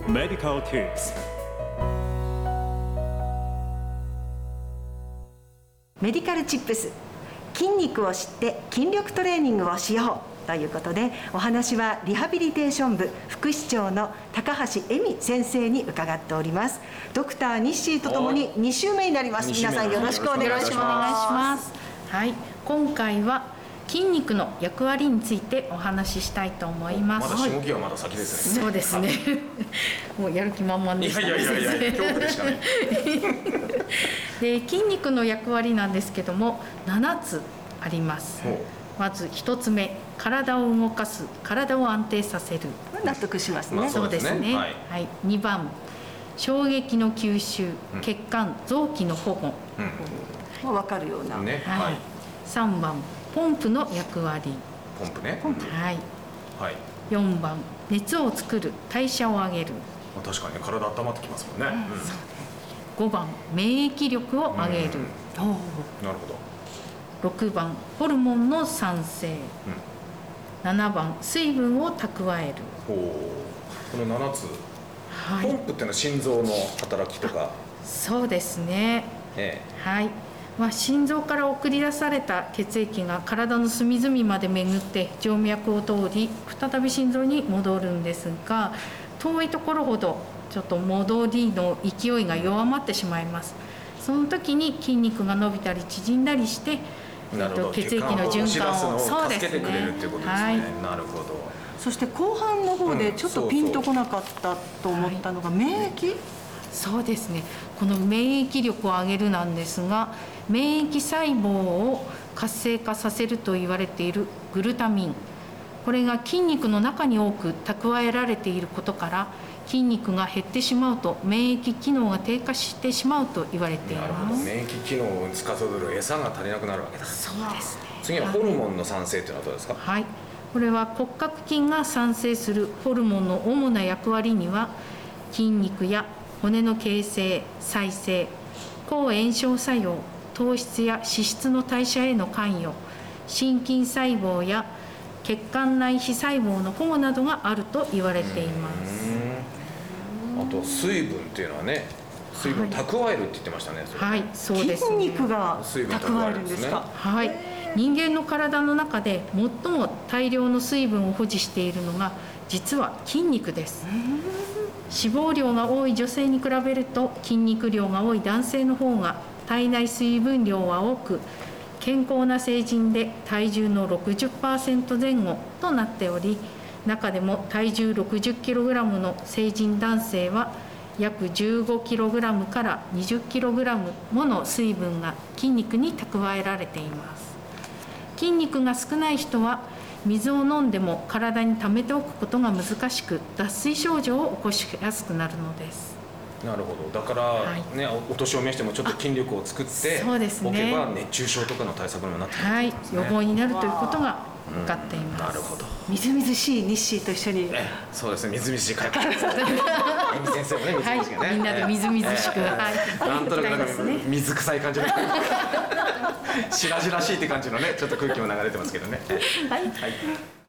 Medical Tips。 メディカルチップス、筋肉を知って筋力トレーニングをしようということで、お話はリハビリテーション部副室長の高橋恵美先生に伺っております。ドクターニッシーとともに2週目になります。皆さんよろしくお願いします。 はい、今回は筋肉の役割についてお話ししたいと思います。 まだしごきはまだ先ですね。 そうですね。もうやる気満々でしたね。 いや恐怖でしたね。 で、筋肉の役割なんですけども7つあります。まず1つ目、体を動かす、体を安定させる。 納得しますね。 そうですね。はい。2番、衝撃の吸収、血管、臓器の保護。 分かるような。 はい。3番、ポンプの役割。 ポンプね。 はい。 はい。 4番、熱を作る、代謝を上げる。 確かに体温まってきますもんね。 5番、免疫力を上げる。 なるほど。 6番、ホルモンの産生。7番、水分を蓄える。 この7つ、ポンプっていうのは心臓の働きとか。 そうですね。はい。心臓から送り出された血液が体の隅々まで巡って静脈を通り再び心臓に戻るんですが、遠いところほどちょっと戻りの勢いが弱まってしまいます。その時に筋肉が伸びたり縮んだりして血液の循環を助けてくれるっていうことですね。 なるほど。 そして後半の方でちょっとピンとこなかったと思ったのが免疫。 そうですね。この免疫力を上げるなんですが、免疫細胞を活性化させると言われているグルタミン、これが筋肉の中に多く蓄えられていることから、筋肉が減ってしまうと免疫機能が低下してしまうと言われています。 免疫機能を司る餌が足りなくなるわけだ。 そうですね。 次はホルモンの産生というのはどうですか？ はい、これは骨格筋が産生するホルモンの主な役割には、筋肉や骨の形成・再生、抗炎症作用、糖質や脂質の代謝への関与、心筋細胞や血管内皮細胞の保護などがあると言われています。 あと水分っていうのはね、水分蓄えるって言ってましたね。 はい、そうですね。 筋肉が蓄えるんですか？ はい。人間の体の中で最も大量の水分を保持しているのが実は筋肉です。脂肪量が多い女性に比べると筋肉量が多い男性の方が体内水分量は多く、健康な成人で体重の 60% 前後となっており、中でも体重 60kg の成人男性は約 15kg から 20kg もの水分が筋肉に蓄えられています。筋肉が少ない人は水を飲んでも体に溜めておくことが難しく、脱水症状を起こしやすくなるのです。 なるほど。だからね、お年を召してもちょっと筋力を作っておけば熱中症とかの対策にもなってくるんですね。 予防になるということが分かっています。 なるほど。 みずみずしい日誌と一緒に。 そうですね。みずみずしい会話ですね。恵美先生もね、みずみずしいね。 みんなでみずみずしく。 なんとなく水臭い感じの。白々しいって感じのね、ちょっと空気も流れてますけどね。はい。